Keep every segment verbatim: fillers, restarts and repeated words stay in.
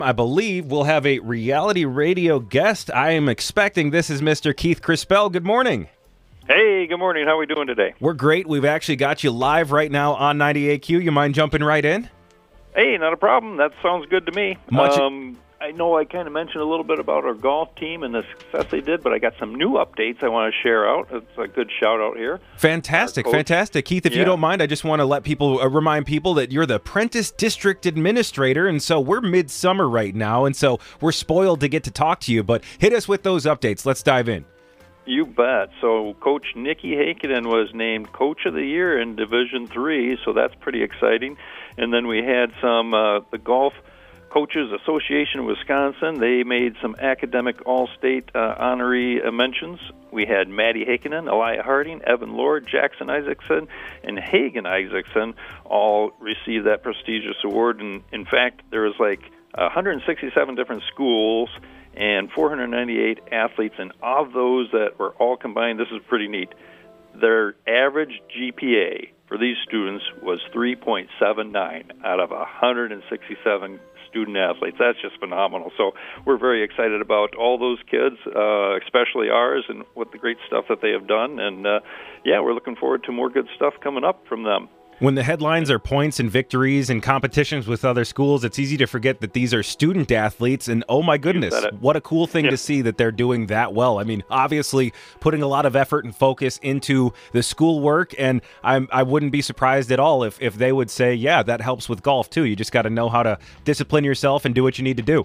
I believe we'll have a reality radio guest. I am expecting this is Mister Keith Crispell. Good morning. Hey, good morning. How are we doing today? We're great. We've actually got you live right now on ninety-eight Q. You mind jumping right in? Hey, not a problem. That sounds good to me. Much um, I know I kind of mentioned a little bit about our golf team and the success they did, but I got some new updates I want to share out. It's a good shout-out here. Fantastic, fantastic. Keith, if yeah. you don't mind, I just want to let people, uh, remind people that you're the Prentice District Administrator, and so we're midsummer right now, and so we're spoiled to get to talk to you, but hit us with those updates. Let's dive in. You bet. So Coach Nikki Heikkinen was named Coach of the Year in Division Three, so that's pretty exciting. And then we had some, uh, the Golf Coaches Association of Wisconsin. They made some academic all-state uh, honoree uh, mentions. We had Maddie Heikkinen, Elia Harding, Evan Lord, Jackson Isaacson, and Hagen Isaacson all received that prestigious award. And in fact, there was like one hundred sixty-seven different schools and four hundred ninety-eight athletes, and of those that were all combined, this is pretty neat, their average G P A for these students was three point seven nine out of one hundred sixty-seven student athletes. That's just phenomenal. So we're very excited about all those kids, uh, especially ours, and what the great stuff that they have done. And, uh, yeah, we're looking forward to more good stuff coming up from them. When the headlines are points and victories and competitions with other schools, it's easy to forget that these are student athletes, and oh my goodness, what a cool thing yeah. to see that they're doing that well. I mean, obviously putting a lot of effort and focus into the schoolwork, and I'm, I wouldn't be surprised at all if, if they would say, yeah, that helps with golf too. You just got to know how to discipline yourself and do what you need to do.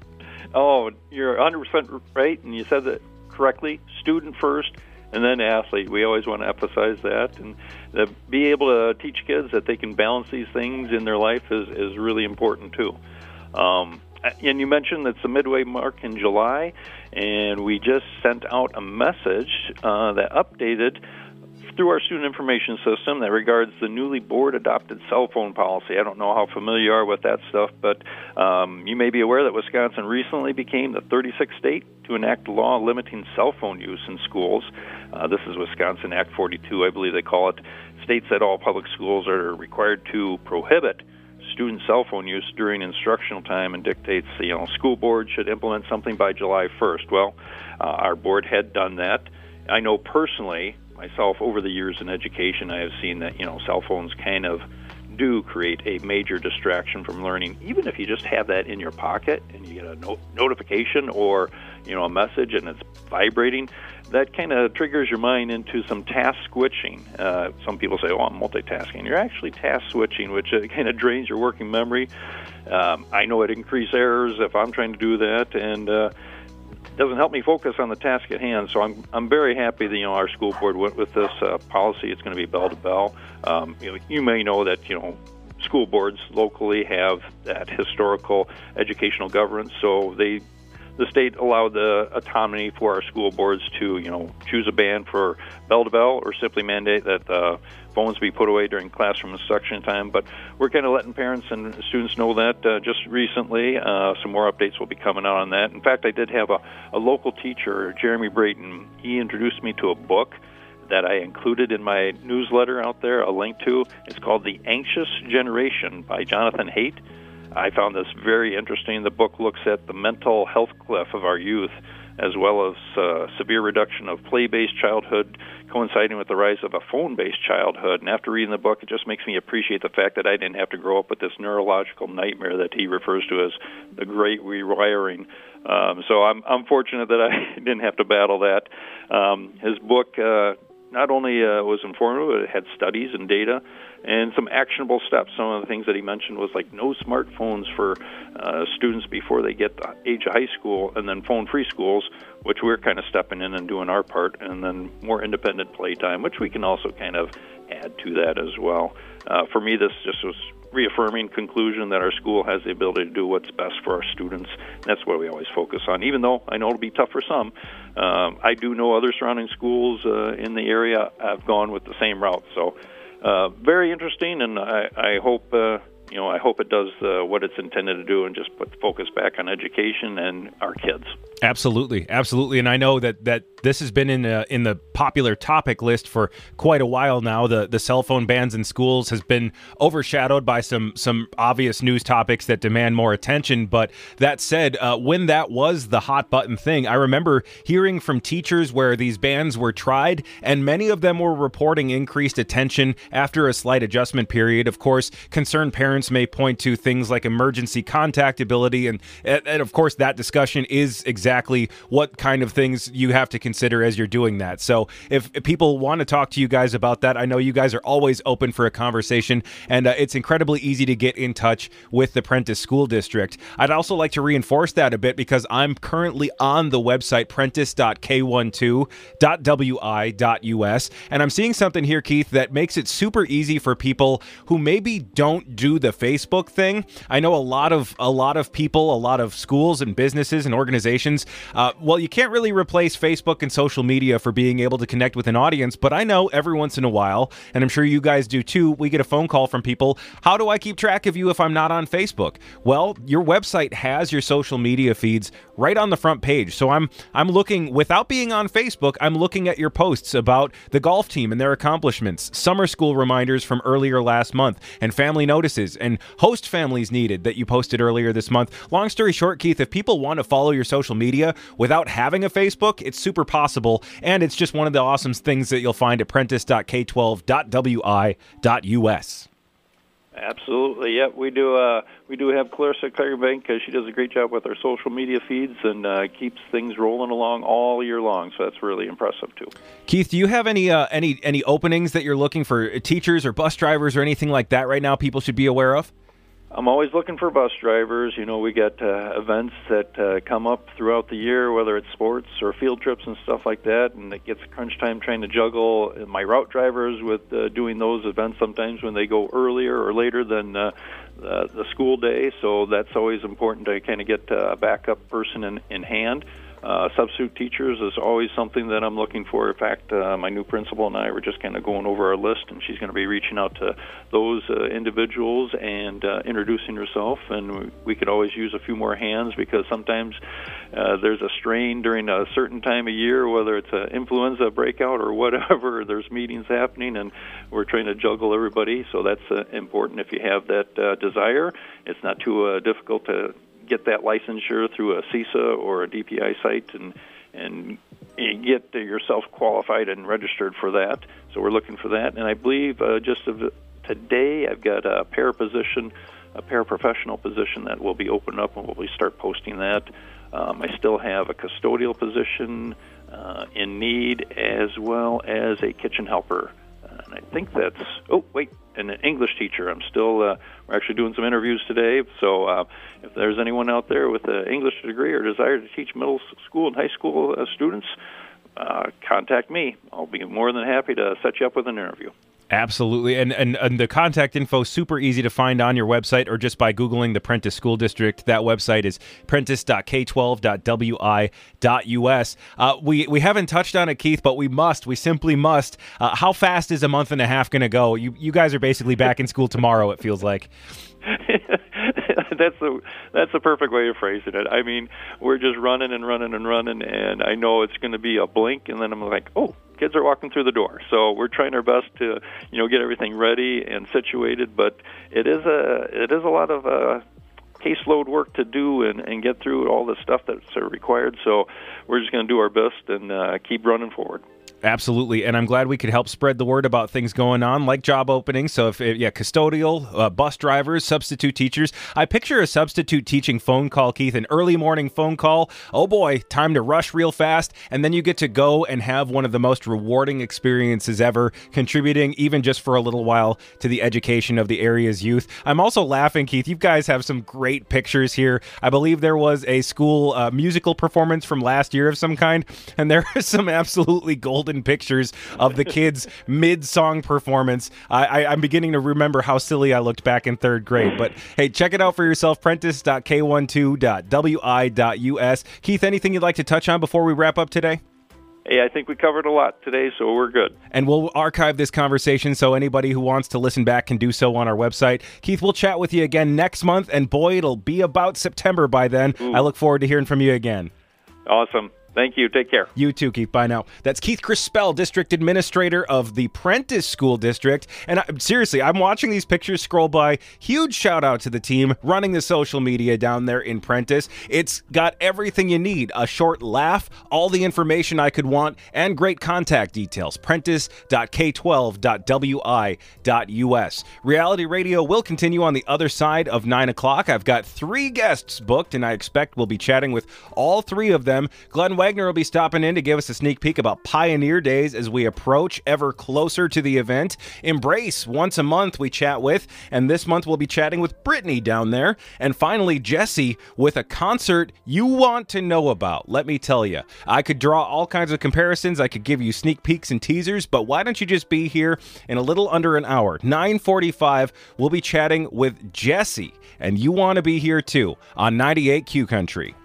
Oh, you're one hundred percent right, and you said that correctly. Student first, and then athlete. We always want to emphasize that, and uh, be able to teach kids that they can balance these things in their life is, is really important too. Um, and you mentioned it's the midway mark in July, and we just sent out a message uh, that updated through our student information system that regards the newly board-adopted cell phone policy. I don't know how familiar you are with that stuff, but um, you may be aware that Wisconsin recently became the thirty-sixth state to enact a law limiting cell phone use in schools. Uh, this is Wisconsin Act forty-two, I believe they call it. States that all public schools are required to prohibit student cell phone use during instructional time, and dictates, you know, school board should implement something by July first. Well, uh, our board had done that. I know personally, myself, over the years in education, I have seen that, you know, cell phones kind of do create a major distraction from learning. Even if you just have that in your pocket and you get a no- notification or, you know, a message and it's vibrating, that kind of triggers your mind into some task switching. Uh, some people say, oh, I'm multitasking. You're actually task switching, which uh, kind of drains your working memory. Um, I know it increases errors if I'm trying to do that, and uh, doesn't help me focus on the task at hand. So I'm I'm very happy that, you know, our school board went with this uh, policy. It's going to be bell to bell. Um, you know, you may know that, you know, school boards locally have that historical educational governance, so they the state allowed the autonomy for our school boards to, you know, choose a ban for bell to bell or simply mandate that uh, phones be put away during classroom instruction time. But we're kind of letting parents and students know that uh, just recently. Uh, some more updates will be coming out on that. In fact, I did have a, a local teacher, Jeremy Brayton. He introduced me to a book that I included in my newsletter out there, a link to. It's called The Anxious Generation by Jonathan Haidt. I found this very interesting. The book looks at the mental health cliff of our youth, as well as uh, severe reduction of play-based childhood coinciding with the rise of a phone-based childhood. And after reading the book, it just makes me appreciate the fact that I didn't have to grow up with this neurological nightmare that he refers to as the great rewiring. Um, so I'm, I'm fortunate that I didn't have to battle that. Um, his book uh, not only uh, was informative, but it had studies and data and some actionable steps. Some of the things that he mentioned was like no smartphones for uh, students before they get the age of high school, and then phone-free schools, which we're kind of stepping in and doing our part, and then more independent playtime, which we can also kind of add to that as well. Uh, for me, this just was reaffirming conclusion that our school has the ability to do what's best for our students. That's what we always focus on, even though I know it'll be tough for some. Um, I do know other surrounding schools uh, in the area have gone with the same route. So uh, very interesting, and I, I hope uh, you know, I hope it does uh, what it's intended to do and just put the focus back on education and our kids. Absolutely, absolutely, and I know that, that this has been in uh, in the popular topic list for quite a while now. The the cell phone bans in schools has been overshadowed by some some obvious news topics that demand more attention. But that said, uh, when that was the hot button thing, I remember hearing from teachers where these bans were tried, and many of them were reporting increased attention after a slight adjustment period. Of course, concerned parents may point to things like emergency contactability, and and of course that discussion is exactly exactly what kind of things you have to consider as you're doing that. So if, if people want to talk to you guys about that, I know you guys are always open for a conversation, and uh, it's incredibly easy to get in touch with the Prentice School District. I'd also like to reinforce that a bit because I'm currently on the website prentice dot k twelve dot w i dot u s, and I'm seeing something here, Keith, that makes it super easy for people who maybe don't do the Facebook thing. I know a lot of a lot of people, a lot of schools and businesses and organizations. Uh, well, you can't really replace Facebook and social media for being able to connect with an audience, but I know every once in a while, and I'm sure you guys do too, we get a phone call from people. How do I keep track of you if I'm not on Facebook? Well, your website has your social media feeds right on the front page. So I'm I'm looking, without being on Facebook, I'm looking at your posts about the golf team and their accomplishments, summer school reminders from earlier last month, and family notices, and host families needed that you posted earlier this month. Long story short, Keith, if people want to follow your social media without having a Facebook, it's super possible, and it's just one of the awesome things that you'll find at prentice dot k twelve dot w i dot u s. Absolutely, yep. We do. Uh, we do have Clarissa Clearbank because she does a great job with our social media feeds and uh, keeps things rolling along all year long. So that's really impressive too. Keith, do you have any uh, any any openings that you're looking for teachers or bus drivers or anything like that right now? People should be aware of. I'm always looking for bus drivers. You know, we got uh, events that uh, come up throughout the year, whether it's sports or field trips and stuff like that, and it gets crunch time trying to juggle my route drivers with uh, doing those events sometimes when they go earlier or later than uh, the, the school day. So that's always important to kind of get a backup person in, in hand. Uh, substitute teachers is always something that I'm looking for. In fact, uh, my new principal and I were just kind of going over our list, and she's going to be reaching out to those uh, individuals and uh, introducing herself. And we, we could always use a few more hands because sometimes uh, there's a strain during a certain time of year, whether it's an influenza breakout or whatever. There's meetings happening, and we're trying to juggle everybody. So that's uh, important if you have that uh, desire. It's not too uh, difficult to get that licensure through a C I S A or a D P I site and and get yourself qualified and registered for that. So we're looking for that. And I believe uh, just of today I've got a para position, a paraprofessional position that will be opened up, and we'll start posting that. Um, I still have a custodial position uh, in need, as well as a kitchen helper. Uh, and I think that's, oh, wait, and an English teacher. I'm still, uh, we're actually doing some interviews today, so uh, if there's anyone out there with an English degree or desire to teach middle school and high school uh, students, uh, contact me. I'll be more than happy to set you up with an interview. Absolutely. And, and and the contact info is super easy to find on your website or just by Googling the Prentice School District. That website is prentice dot k twelve dot w i dot u s. Uh, we, we haven't touched on it, Keith, but we must. We simply must. Uh, how fast is a month and a half going to go? You, you guys are basically back in school tomorrow, it feels like. that's the that's the perfect way of phrasing it. I mean, we're just running and running and running, and I know it's going to be a blink, and then I'm like, oh, kids are walking through the door. So we're trying our best to, you know, get everything ready and situated. But it is a it is a lot of uh, caseload work to do and, and get through all the stuff that's uh, required. So we're just going to do our best and uh, keep running forward. Absolutely, and I'm glad we could help spread the word about things going on, like job openings. So, if yeah, custodial, uh, bus drivers, substitute teachers. I picture a substitute teaching phone call, Keith, an early morning phone call. Oh boy, time to rush real fast, and then you get to go and have one of the most rewarding experiences ever, contributing even just for a little while to the education of the area's youth. I'm also laughing, Keith. You guys have some great pictures here. I believe there was a school uh, musical performance from last year of some kind, and there are some absolutely golden pictures of the kids mid-song performance. I, I, I'm beginning to remember how silly I looked back in third grade. But hey, check it out for yourself, prentice dot k twelve dot w i dot u s. Keith, anything you'd like to touch on before we wrap up today? hey, I think we covered a lot today, so we're good. And we'll archive this conversation so anybody who wants to listen back can do so on our website. Keith, we'll chat with you again next month, and boy, it'll be about September by then. Ooh. I look forward to hearing from you again. Awesome. Thank you. Take care. You too, Keith. Bye now. That's Keith Crispell, District Administrator of the Prentice School District. And I, seriously, I'm watching these pictures scroll by. Huge shout out to the team running the social media down there in Prentice. It's got everything you need. A short laugh, all the information I could want, and great contact details. prentice dot k twelve dot w i dot u s. Reality Radio will continue on the other side of nine o'clock. I've got three guests booked, and I expect we'll be chatting with all three of them. Glenn Wagner will be stopping in to give us a sneak peek about Pioneer Days as we approach ever closer to the event. Embrace, once a month we chat with, and this month we'll be chatting with Brittany down there. And finally, Jesse with a concert you want to know about. Let me tell you, I could draw all kinds of comparisons. I could give you sneak peeks and teasers, but why don't you just be here in a little under an hour? nine forty-five, we'll be chatting with Jesse, and you want to be here too on ninety-eight Q Country.